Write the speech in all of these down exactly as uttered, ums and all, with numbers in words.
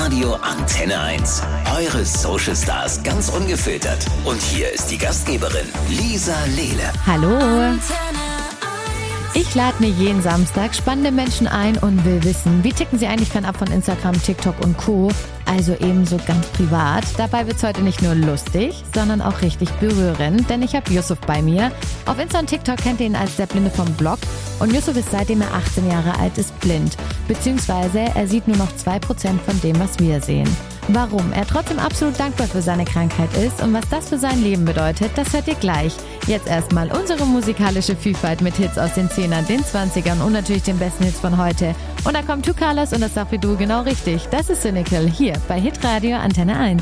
Radio Antenne eins. Eure Social Stars ganz ungefiltert. Und hier ist die Gastgeberin Lisa Lele. Hallo. Ich lade mir jeden Samstag spannende Menschen ein und will wissen, wie ticken sie eigentlich fernab von Instagram, TikTok und Co. Also ebenso ganz privat. Dabei wird's heute nicht nur lustig, sondern auch richtig berührend, denn ich habe Yusuf bei mir. Auf Insta und TikTok kennt ihr ihn als der Blinde vom Blog und Yusuf ist seitdem er achtzehn Jahre alt ist blind, beziehungsweise er sieht nur noch zwei Prozent von dem, was wir sehen. Warum er trotzdem absolut dankbar für seine Krankheit ist und was das für sein Leben bedeutet, das hört ihr gleich. Jetzt erstmal unsere musikalische Vielfalt mit Hits aus den Zehnern, den Zwanzigern und natürlich den besten Hits von heute. Und da kommt Two Colors und das sagt wie du genau richtig. Das ist Cynical hier bei Hitradio Antenne eins.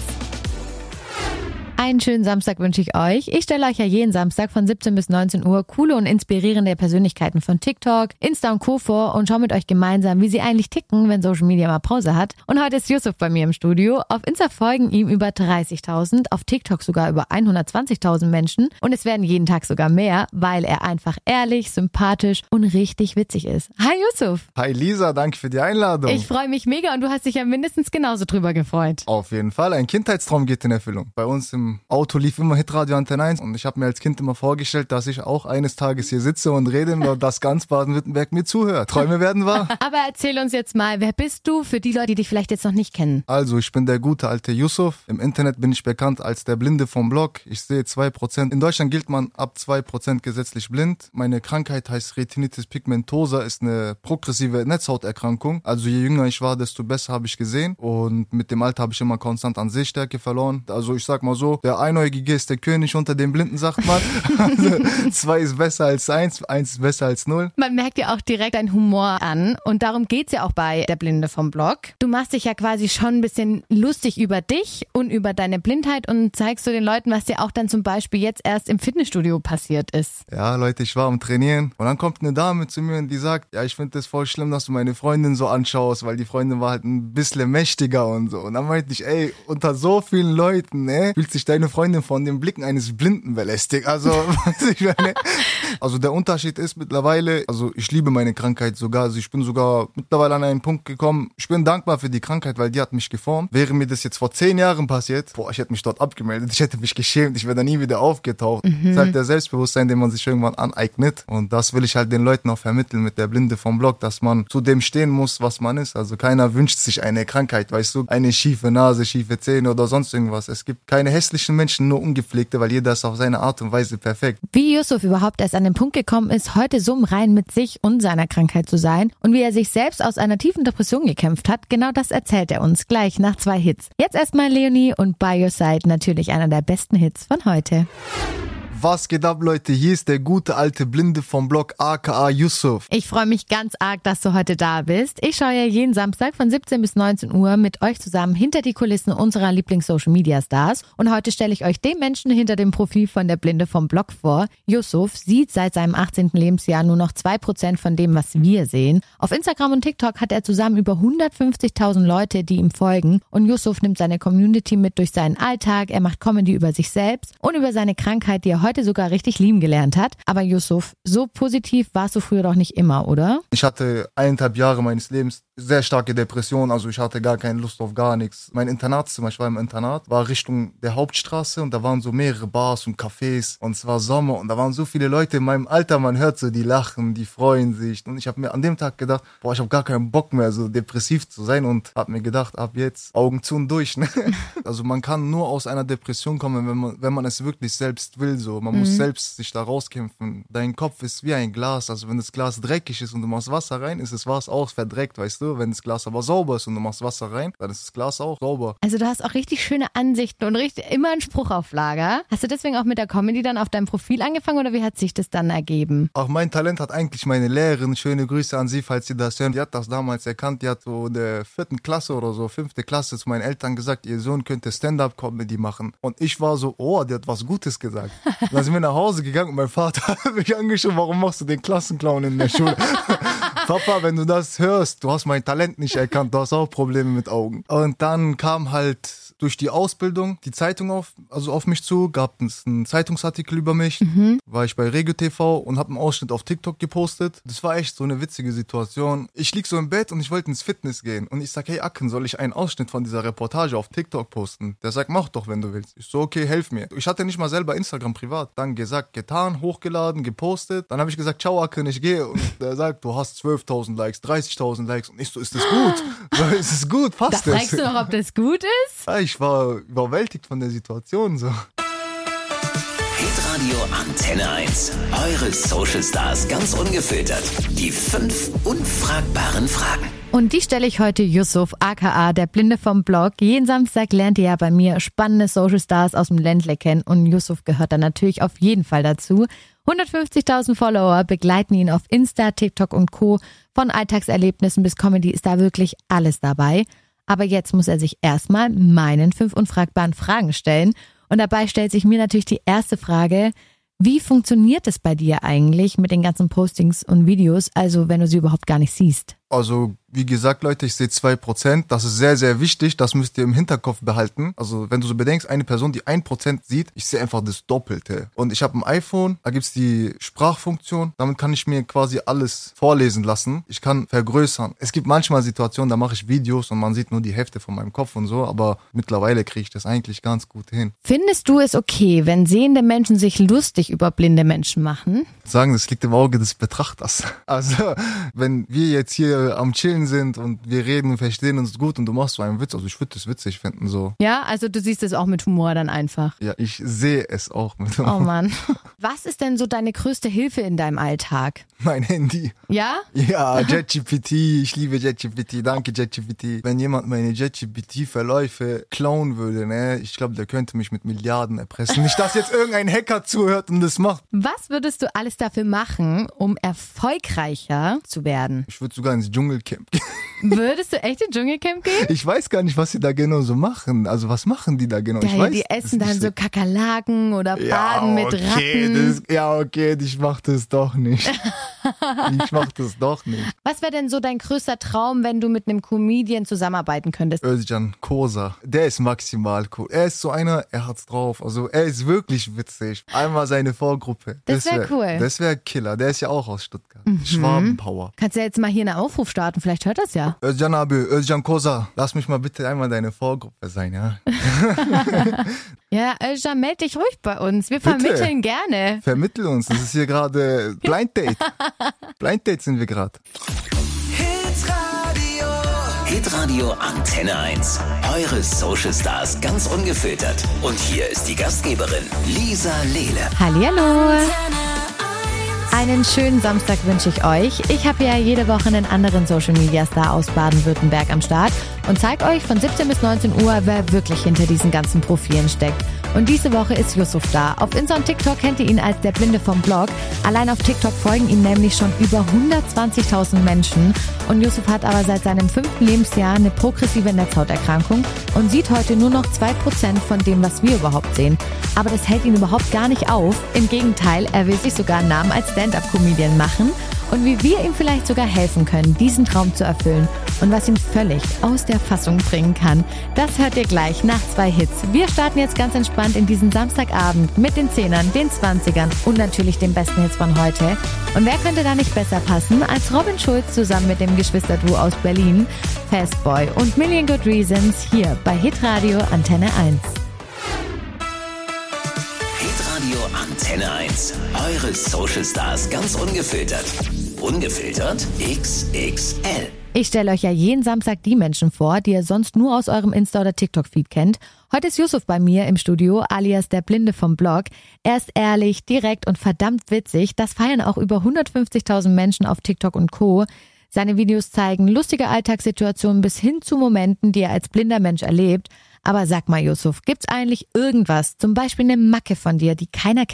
Einen schönen Samstag wünsche ich euch. Ich stelle euch ja jeden Samstag von siebzehn bis neunzehn Uhr coole und inspirierende Persönlichkeiten von TikTok, Insta und Co. vor und schaue mit euch gemeinsam, wie sie eigentlich ticken, wenn Social Media mal Pause hat. Und heute ist Yusuf bei mir im Studio. Auf Insta folgen ihm über dreißigtausend, auf TikTok sogar über hundertzwanzigtausend Menschen und es werden jeden Tag sogar mehr, weil er einfach ehrlich, sympathisch und richtig witzig ist. Hi Yusuf. Hi Lisa, danke für die Einladung. Ich freue mich mega und du hast dich ja mindestens genauso drüber gefreut. Auf jeden Fall, ein Kindheitstraum geht in Erfüllung. Bei uns im Auto lief immer Hitradio Antenne eins und ich habe mir als Kind immer vorgestellt, dass ich auch eines Tages hier sitze und rede und dass ganz Baden-Württemberg mir zuhört. Träume werden wahr. Aber erzähl uns jetzt mal, wer bist du für die Leute, die dich vielleicht jetzt noch nicht kennen? Also, ich bin der gute alte Yusuf. Im Internet bin ich bekannt als der Blinde vom Blog. Ich sehe zwei Prozent. In Deutschland gilt man ab zwei Prozent gesetzlich blind. Meine Krankheit heißt Retinitis pigmentosa, ist eine progressive Netzhauterkrankung. Also je jünger ich war, desto besser habe ich gesehen. Und mit dem Alter habe ich immer konstant an Sehstärke verloren. Also ich sag mal so, der Einäugige ist der König unter den Blinden, sagt man. Also zwei ist besser als eins, eins ist besser als null. Man merkt ja auch direkt deinen Humor an und darum geht's ja auch bei der Blinde vom Blog. Du machst dich ja quasi schon ein bisschen lustig über dich und über deine Blindheit und zeigst du den Leuten, was dir auch dann zum Beispiel jetzt erst im Fitnessstudio passiert ist. Ja, Leute, ich war am Trainieren und dann kommt eine Dame zu mir und die sagt, ja, ich finde das voll schlimm, dass du meine Freundin so anschaust, weil die Freundin war halt ein bisschen mächtiger und so. Und dann meinte ich, ey, unter so vielen Leuten, ne, fühlt sich deine Freundin von den Blicken eines Blinden belästigt. Also, weiß ich meine, also der Unterschied ist mittlerweile, also ich liebe meine Krankheit sogar, also ich bin sogar mittlerweile an einen Punkt gekommen, ich bin dankbar für die Krankheit, weil die hat mich geformt. Wäre mir das jetzt vor zehn Jahren passiert, boah, ich hätte mich dort abgemeldet, ich hätte mich geschämt, ich wäre da nie wieder aufgetaucht. Mhm. Das ist halt der Selbstbewusstsein, den man sich irgendwann aneignet und das will ich halt den Leuten auch vermitteln mit der Blinde vom Blog, dass man zu dem stehen muss, was man ist. Also keiner wünscht sich eine Krankheit, weißt du, eine schiefe Nase, schiefe Zähne oder sonst irgendwas. Es gibt keine hässlichen Menschen, nur ungepflegte, weil jeder ist auf seine Art und Weise perfekt. Wie Yusuf überhaupt erst an den Punkt gekommen ist, heute so im Reinen mit sich und seiner Krankheit zu sein und wie er sich selbst aus einer tiefen Depression gekämpft hat, genau das erzählt er uns gleich nach zwei Hits. Jetzt erstmal Leonie und By Your Side, natürlich einer der besten Hits von heute. Was geht ab, Leute? Hier ist der gute alte Blinde vom Blog aka Yusuf. Ich freue mich ganz arg, dass du heute da bist. Ich schaue ja jeden Samstag von siebzehn bis neunzehn Uhr mit euch zusammen hinter die Kulissen unserer Lieblings-Social-Media-Stars. Und heute stelle ich euch den Menschen hinter dem Profil von der Blinde vom Blog vor. Yusuf sieht seit seinem achtzehnten Lebensjahr nur noch zwei Prozent von dem, was wir sehen. Auf Instagram und TikTok hat er zusammen über hundertfünfzigtausend Leute, die ihm folgen. Und Yusuf nimmt seine Community mit durch seinen Alltag. Er macht Comedy über sich selbst und über seine Krankheit, die er heute sogar richtig lieben gelernt hat. Aber Yusuf, so positiv warst du früher doch nicht immer, oder? Ich hatte eineinhalb Jahre meines Lebens sehr starke Depression, also ich hatte gar keine Lust auf gar nichts. Mein Internatszimmer, ich war im Internat, war Richtung der Hauptstraße und da waren so mehrere Bars und Cafés und es war Sommer und da waren so viele Leute in meinem Alter, man hört so, die lachen, die freuen sich und ich habe mir an dem Tag gedacht, boah, ich habe gar keinen Bock mehr, so depressiv zu sein und habe mir gedacht, ab jetzt Augen zu und durch. Ne? Also man kann nur aus einer Depression kommen, wenn man, wenn man es wirklich selbst will, so. Man mhm. muss selbst sich da rauskämpfen. Dein Kopf ist wie ein Glas, also wenn das Glas dreckig ist und du machst Wasser rein, ist das Wasser auch verdreckt, weißt du? Wenn das Glas aber sauber ist und du machst Wasser rein, dann ist das Glas auch sauber. Also du hast auch richtig schöne Ansichten und richtig, immer einen Spruch auf Lager. Hast du deswegen auch mit der Comedy dann auf deinem Profil angefangen oder wie hat sich das dann ergeben? Auch mein Talent hat eigentlich meine Lehrerin, schöne Grüße an sie, falls sie das hören. Die hat das damals erkannt, die hat so in der vierten Klasse oder so, fünfte Klasse zu meinen Eltern gesagt, ihr Sohn könnte Stand-Up-Comedy machen. Und ich war so, oh, die hat was Gutes gesagt. Dann sind wir nach Hause gegangen und mein Vater hat mich angeschaut, warum machst du den Klassenclown in der Schule? Papa, wenn du das hörst, du hast mein Talent nicht erkannt, du hast auch Probleme mit Augen. Und dann kam halt durch die Ausbildung die Zeitung auf, also auf mich zu, gab es einen Zeitungsartikel über mich, mhm. war ich bei Regio T V und habe einen Ausschnitt auf TikTok gepostet. Das war echt so eine witzige Situation. Ich lieg so im Bett und ich wollte ins Fitness gehen und ich sag, hey Acken, soll ich einen Ausschnitt von dieser Reportage auf TikTok posten? Der sagt, mach doch, wenn du willst. Ich so, okay, helf mir. Ich hatte nicht mal selber Instagram privat. Dann gesagt, getan, hochgeladen, gepostet. Dann habe ich gesagt, ciao Acken, ich gehe. Und der sagt, du hast zwölftausend Likes, dreißigtausend Likes. Und ich so, ist das gut? So, ist es gut? Passt das? Da fragst du noch, ob das gut ist? Ja, ich war überwältigt von der Situation so. Hitradio Antenne eins. Eure Social Stars ganz ungefiltert. Die fünf unfragbaren Fragen. Und die stelle ich heute Yusuf, aka der Blinde vom Blog. Jeden Samstag lernt ihr ja bei mir spannende Social Stars aus dem Ländle kennen. Und Yusuf gehört da natürlich auf jeden Fall dazu. hundertfünfzigtausend Follower begleiten ihn auf Insta, TikTok und Co. Von Alltagserlebnissen bis Comedy ist da wirklich alles dabei. Aber jetzt muss er sich erstmal meinen fünf unfragbaren Fragen stellen. Und dabei stellt sich mir natürlich die erste Frage, wie funktioniert es bei dir eigentlich mit den ganzen Postings und Videos, also wenn du sie überhaupt gar nicht siehst? Also wie gesagt, Leute, ich sehe zwei Prozent. Das ist sehr, sehr wichtig. Das müsst ihr im Hinterkopf behalten. Also wenn du so bedenkst, eine Person, die ein Prozent sieht, ich sehe einfach das Doppelte. Und ich habe ein iPhone, da gibt's die Sprachfunktion. Damit kann ich mir quasi alles vorlesen lassen. Ich kann vergrößern. Es gibt manchmal Situationen, da mache ich Videos und man sieht nur die Hälfte von meinem Kopf und so. Aber mittlerweile kriege ich das eigentlich ganz gut hin. Findest du es okay, wenn sehende Menschen sich lustig über blinde Menschen machen? Sagen, das liegt im Auge des Betrachters. Also wenn wir jetzt hier am Chillen sind und wir reden und verstehen uns gut und du machst so einen Witz, also ich würde das witzig finden so. Ja, also du siehst es auch mit Humor dann einfach. Ja, ich sehe es auch mit Humor. Oh Mann. Was ist denn so deine größte Hilfe in deinem Alltag? Mein Handy. Ja? Ja, JetGPT, ich liebe JetGPT, danke JetGPT. Wenn jemand meine JetGPT-Verläufe klauen würde, ne, ich glaube, der könnte mich mit Milliarden erpressen. Nicht, dass jetzt irgendein Hacker zuhört und das macht. Was würdest du alles dafür machen, um erfolgreicher zu werden? Ich würde sogar ins Dschungelcamp gehen. Würdest du echt ins Dschungelcamp gehen? Ich weiß gar nicht, was sie da genau so machen. Also was machen die da genau? Geil, ich weiß, die essen dann so Kakerlaken oder baden ja, okay, mit Ratten. Das, ja, okay, ich mach das doch nicht. Ich mach das doch nicht. Was wäre denn so dein größter Traum, wenn du mit einem Comedian zusammenarbeiten könntest? Özcan Kosa, der ist maximal cool. Er ist so einer, er hat's drauf. Also er ist wirklich witzig. Einmal seine Vorgruppe. Das, das wäre wär, cool. Das wäre Killer. Der ist ja auch aus Stuttgart. Mhm. Schwabenpower. Kannst du ja jetzt mal hier einen Aufruf starten, vielleicht hört das ja. Özcan abi, Özcan Kosa, lass mich mal bitte einmal deine Vorgruppe sein, ja? Ja, Özcan, meld dich ruhig bei uns. Wir bitte. Vermitteln gerne. Vermittel uns. Das ist hier gerade Blind Date. Blind Date sind wir gerade. Hitradio. Hitradio Antenne eins. Eure Social Stars ganz ungefiltert. Und hier ist die Gastgeberin Lisa Lele. Hallihallo. Einen schönen Samstag wünsche ich euch. Ich habe ja jede Woche einen anderen Social-Media-Star aus Baden-Württemberg am Start und zeige euch von siebzehn bis neunzehn Uhr, wer wirklich hinter diesen ganzen Profilen steckt. Und diese Woche ist Yusuf da. Auf Insta und TikTok kennt ihr ihn als der Blinde vom Blog. Allein auf TikTok folgen ihm nämlich schon über hundertzwanzigtausend Menschen. Und Yusuf hat aber seit seinem fünften Lebensjahr eine progressive Netzhauterkrankung und sieht heute nur noch zwei Prozent von dem, was wir überhaupt sehen. Aber das hält ihn überhaupt gar nicht auf. Im Gegenteil, er will sich sogar einen Namen als Stand-Up-Comedian machen. Und wie wir ihm vielleicht sogar helfen können, diesen Traum zu erfüllen und was ihn völlig aus der Fassung bringen kann, das hört ihr gleich nach zwei Hits. Wir starten jetzt ganz entspannt in diesen Samstagabend mit den Zehnern, den Zwanzigern und natürlich den besten Hits von heute. Und wer könnte da nicht besser passen als Robin Schulz zusammen mit dem Geschwisterduo aus Berlin, Fastboy und Million Good Reasons hier bei Hitradio Antenne eins. Hitradio Antenne eins. Eure Social Stars ganz ungefiltert. Ungefiltert X X L. Ich stelle euch ja jeden Samstag die Menschen vor, die ihr sonst nur aus eurem Insta- oder TikTok-Feed kennt. Heute ist Yusuf bei mir im Studio, alias der Blinde vom Blog. Er ist ehrlich, direkt und verdammt witzig. Das feiern auch über hundertfünfzigtausend Menschen auf TikTok und Co. Seine Videos zeigen lustige Alltagssituationen bis hin zu Momenten, die er als blinder Mensch erlebt. Aber sag mal, Yusuf, gibt's eigentlich irgendwas, zum Beispiel eine Macke von dir, die keiner kennt?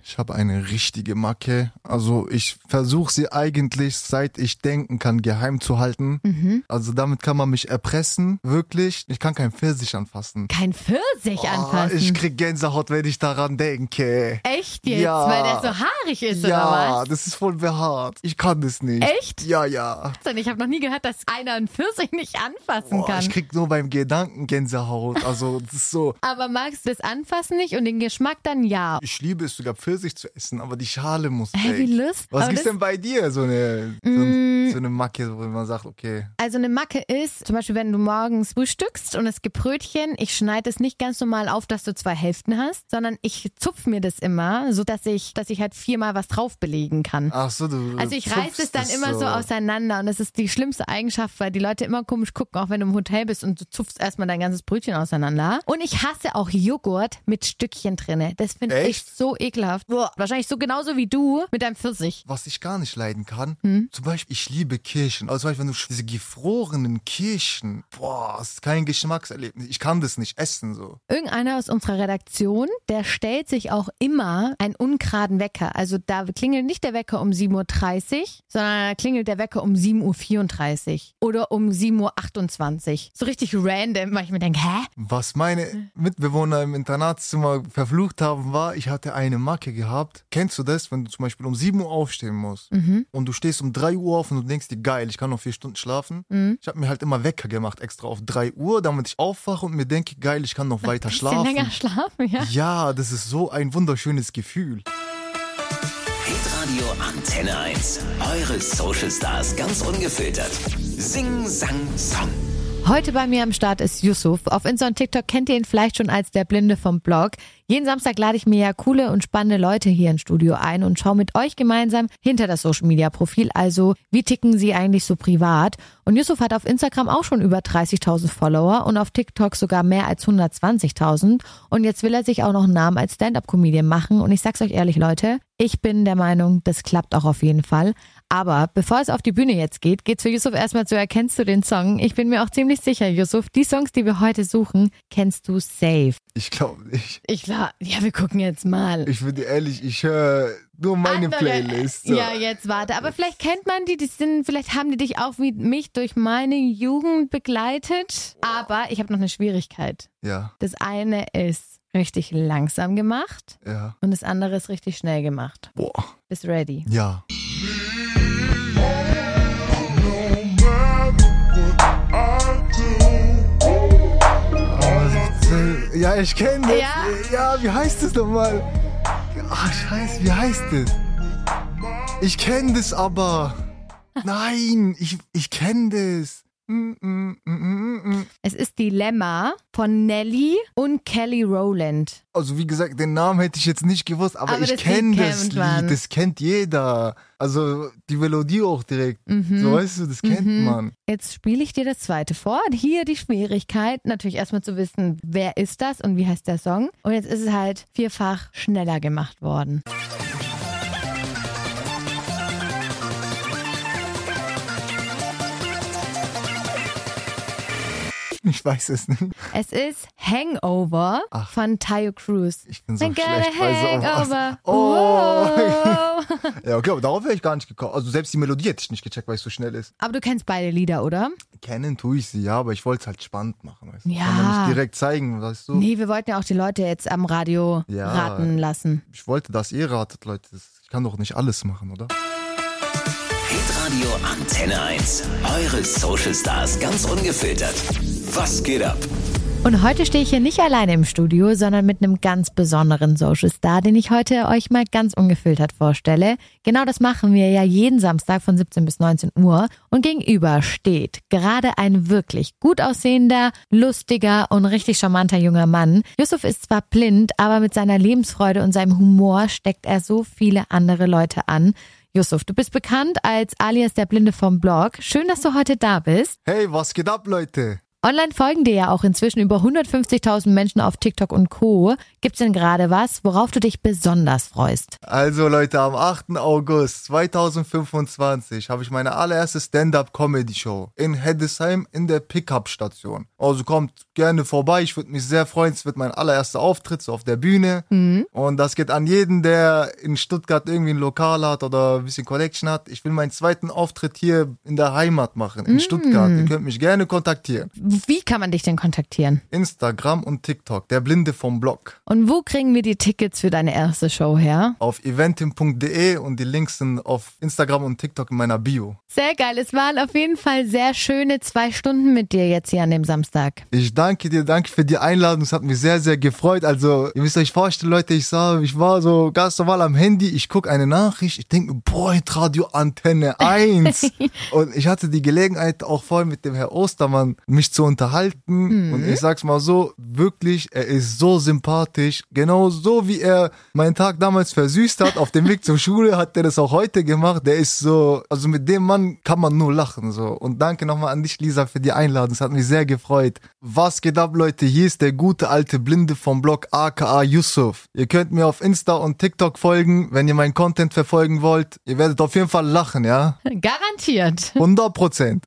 Ich habe eine richtige Macke. Also ich versuche sie eigentlich, seit ich denken kann, geheim zu halten. Mhm. Also damit kann man mich erpressen, wirklich. Ich kann kein Pfirsich anfassen. Kein Pfirsich oh, anfassen? Ich krieg Gänsehaut, wenn ich daran denke. Echt jetzt? Ja. Weil der so haarig ist, ja, oder was? Ja, das ist voll behaart. Ich kann das nicht. Echt? Ja, ja. Ich habe noch nie gehört, dass einer einen Pfirsich nicht anfassen Boah, kann. Ich krieg nur beim Gedanken Gänsehaut. Also das ist so. Aber magst du das Anfassen nicht und den Geschmack dann ja? Ich liebe es sogar Pfirsich zu essen, aber die Schale muss Hey, weg. wie Lust. Was aber gibt's denn bei dir? So eine, so, mm, so eine Macke, wo man sagt, okay. Also eine Macke ist, zum Beispiel wenn du morgens frühstückst und es gibt Brötchen, ich schneide es nicht ganz normal auf, dass du zwei Hälften hast, sondern ich zupf mir das immer, so dass ich, dass ich halt viermal was drauf belegen kann. Ach so, du Also ich reiße es dann immer so. so auseinander und das ist die schlimmste Eigenschaft, weil die Leute immer komisch gucken, auch wenn du im Hotel bist und du zupfst erstmal dein ganzes Brötchen auseinander. Und ich hasse auch Joghurt mit Stückchen drinne. Das finde ich so ekelhaft. Boah, wahrscheinlich so genauso wie du mit deinem Pfirsich. Was ich gar nicht leiden kann, hm? zum Beispiel, ich liebe Kirschen. Also zum Beispiel, wenn du diese gefrorenen Kirschen, boah, das ist kein Geschmackserlebnis. Ich kann das nicht essen so. Irgendeiner aus unserer Redaktion, der stellt sich auch immer einen ungeraden Wecker. Also da klingelt nicht der Wecker um sieben Uhr dreißig, sondern da klingelt der Wecker um sieben Uhr vierunddreißig oder um sieben Uhr achtundzwanzig. So richtig random, weil ich mir denke, hä? Was meine Mitbewohner im Internatszimmer verflucht haben, war, ich hatte eine Macke gehabt. Kennst du das, wenn du zum Beispiel um sieben Uhr aufstehen musst mhm. und du stehst um drei Uhr auf und du denkst dir, geil, ich kann noch vier Stunden schlafen. Mhm. Ich habe mir halt immer Wecker gemacht, extra auf drei Uhr, damit ich aufwache und mir denke, geil, ich kann noch weiter ein schlafen. länger schlafen, ja. Ja, das ist so ein wunderschönes Gefühl. Hitradio Antenne eins. Eure Social Stars ganz ungefiltert. Sing, sang, song. Heute bei mir am Start ist Yusuf. Auf Insta und TikTok kennt ihr ihn vielleicht schon als der Blinde vom Blog. Jeden Samstag lade ich mir ja coole und spannende Leute hier ins Studio ein und schaue mit euch gemeinsam hinter das Social-Media-Profil. Also, wie ticken sie eigentlich so privat? Und Yusuf hat auf Instagram auch schon über dreißigtausend Follower und auf TikTok sogar mehr als hundertzwanzigtausend. Und jetzt will er sich auch noch einen Namen als Stand-Up-Comedian machen. Und ich sag's euch ehrlich, Leute, ich bin der Meinung, das klappt auch auf jeden Fall. Aber bevor es auf die Bühne jetzt geht, geht's für Yusuf erstmal zu, erkennst du den Song? Ich bin mir auch ziemlich sicher, Yusuf, die Songs, die wir heute suchen, kennst du safe. Ich glaube nicht. Ich glaube, ja, wir gucken jetzt mal. Ich bin dir ehrlich, ich höre nur meine Andere, Playlist. So. Ja, jetzt warte. Aber vielleicht kennt man die, die sind, vielleicht haben die dich auch wie mich durch meine Jugend begleitet. Aber ich habe noch eine Schwierigkeit. Ja. Das eine ist richtig langsam gemacht. Ja. Und das andere ist richtig schnell gemacht. Boah. Bist ready? Ja. Ja, ich kenne das. Ja? Ja, wie heißt das nochmal? Ach, scheiße, wie heißt das? Ich kenne das aber. Nein, ich, ich kenne das. Mm, mm, mm, mm, mm. Es ist Dilemma von Nelly und Kelly Rowland. Also wie gesagt, den Namen hätte ich jetzt nicht gewusst, aber, aber ich kenne das Lied, man. Das kennt jeder. Also die Melodie auch direkt. Mhm. So, weißt du, das kennt mhm. man. Jetzt spiele ich dir das zweite vor. Hier die Schwierigkeit, natürlich erstmal zu wissen, wer ist das und wie heißt der Song. Und jetzt ist es halt vierfach schneller gemacht worden. Ich weiß es nicht. Es ist Hangover Ach. von Taio Cruz. Ich bin so I schlecht bei Hangover. Oh. Ja, okay, aber darauf wäre ich gar nicht gekommen. Also selbst die Melodie hätte ich nicht gecheckt, weil es so schnell ist. Aber du kennst beide Lieder, oder? Kennen tue ich sie, ja, aber ich wollte es halt spannend machen. Weißt du? Ja. Kann man nicht direkt zeigen, weißt du? Nee, wir wollten ja auch die Leute jetzt am Radio ja, raten lassen. Ich wollte, dass ihr ratet, Leute. Ich kann doch nicht alles machen, oder? Hitradio Antenne eins. Eure Social Stars ganz ungefiltert. Was geht ab? Und heute stehe ich hier nicht alleine im Studio, sondern mit einem ganz besonderen Social Star, den ich heute euch mal ganz ungefiltert vorstelle. Genau das machen wir ja jeden Samstag von siebzehn bis neunzehn Uhr. Und gegenüber steht gerade ein wirklich gut aussehender, lustiger und richtig charmanter junger Mann. Yusuf ist zwar blind, aber mit seiner Lebensfreude und seinem Humor steckt er so viele andere Leute an. Yusuf, du bist bekannt als alias der Blinde vom Blog. Schön, dass du heute da bist. Hey, was geht ab, Leute? Online folgen dir ja auch inzwischen über hundertfünfzigtausend Menschen auf TikTok und Co. Gibt's denn gerade was, worauf du dich besonders freust? Also Leute, am achten August zweitausendfünfundzwanzig habe ich meine allererste Stand-Up-Comedy-Show in Heddesheim in der Pickup-Station. Also kommt gerne vorbei, ich würde mich sehr freuen. Es wird mein allererster Auftritt so auf der Bühne. Mhm. Und das geht an jeden, der in Stuttgart irgendwie ein Lokal hat oder ein bisschen Collection hat. Ich will meinen zweiten Auftritt hier in der Heimat machen, in mhm. Stuttgart. Ihr könnt mich gerne kontaktieren. Wie kann man dich denn kontaktieren? Instagram und TikTok, der Blinde vom Blog. Und wo kriegen wir die Tickets für deine erste Show her? Auf eventim punkt de und die Links sind auf Instagram und TikTok in meiner Bio. Sehr geil, es waren auf jeden Fall sehr schöne zwei Stunden mit dir jetzt hier an dem Samstag. Ich danke dir, danke für die Einladung, es hat mich sehr, sehr gefreut. Also ihr müsst euch vorstellen, Leute, ich sah, ich war so ganz normal am Handy, ich gucke eine Nachricht, ich denke mir, boah, Radio Antenne eins. Und ich hatte die Gelegenheit auch voll mit dem Herr Ostermann mich zu unterhalten. Mhm. Und ich sag's mal so, wirklich, er ist so sympathisch. Genau so, wie er meinen Tag damals versüßt hat, auf dem Weg zur Schule, hat er das auch heute gemacht. Der ist so, also mit dem Mann kann man nur lachen. So. Und danke nochmal an dich, Lisa, für die Einladung. Es hat mich sehr gefreut. Was geht ab, Leute? Hier ist der gute alte Blinde vom Blog aka Yusuf. Ihr könnt mir auf Insta und TikTok folgen, wenn ihr meinen Content verfolgen wollt. Ihr werdet auf jeden Fall lachen, ja? Garantiert. hundert Prozent.